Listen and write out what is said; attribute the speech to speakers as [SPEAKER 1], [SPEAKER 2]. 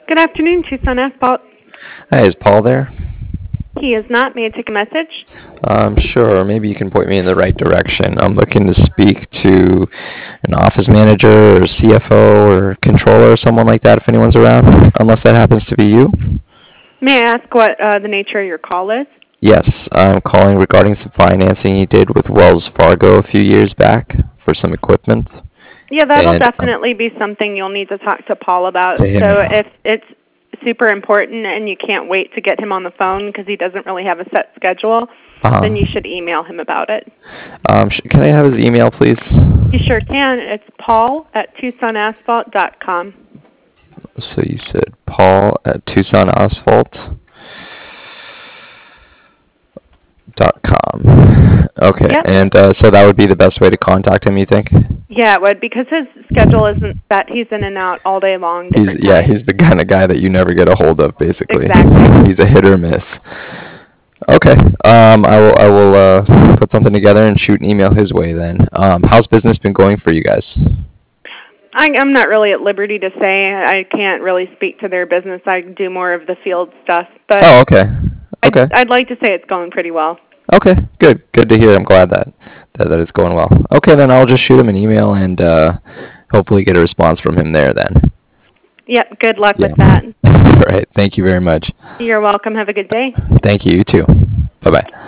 [SPEAKER 1] Good afternoon, Tucson Asphalt.
[SPEAKER 2] Hi, is Paul there?
[SPEAKER 1] He is not. May I take a message?
[SPEAKER 2] Sure. Maybe you can point me in the right direction. I'm looking to speak to an office manager or CFO or controller or someone like that if anyone's around, unless that happens to be you.
[SPEAKER 1] May I ask what the nature of your call is?
[SPEAKER 2] Yes, I'm calling regarding some financing you did with Wells Fargo a few years back for some equipment.
[SPEAKER 1] Yeah, that'll
[SPEAKER 2] And
[SPEAKER 1] definitely be something you'll need to talk to Paul about.
[SPEAKER 2] to him.
[SPEAKER 1] So if it's super important and you can't wait to get him on the phone because he doesn't really have a set schedule, then you should email him about it.
[SPEAKER 2] Can I have his email, please?
[SPEAKER 1] You sure can. It's paul@tucsonasphalt.com.
[SPEAKER 2] So you said Paul at TucsonAsphalt.com. Okay,
[SPEAKER 1] Yep.
[SPEAKER 2] and so that would be the best way to contact him, you think?
[SPEAKER 1] Yeah, it would, because his schedule isn't that he's in and out all day long.
[SPEAKER 2] He's the kind of guy that you never get a hold of, basically.
[SPEAKER 1] Exactly.
[SPEAKER 2] He's a hit or miss. Okay, I will put something together and shoot an email his way then. How's business been going for you guys?
[SPEAKER 1] I'm not really at liberty to say. I can't really speak to their business. I do more of the field stuff. But
[SPEAKER 2] Oh, okay. Okay.
[SPEAKER 1] I'd like to say it's going pretty well.
[SPEAKER 2] Okay, good. Good to hear. I'm glad that it's going well. Okay, then I'll just shoot him an email and hopefully get a response from him there then.
[SPEAKER 1] Yep, good luck
[SPEAKER 2] Yeah.
[SPEAKER 1] with that.
[SPEAKER 2] All right. Thank you very much.
[SPEAKER 1] You're welcome. Have a good day.
[SPEAKER 2] Thank you. You too. Bye-bye.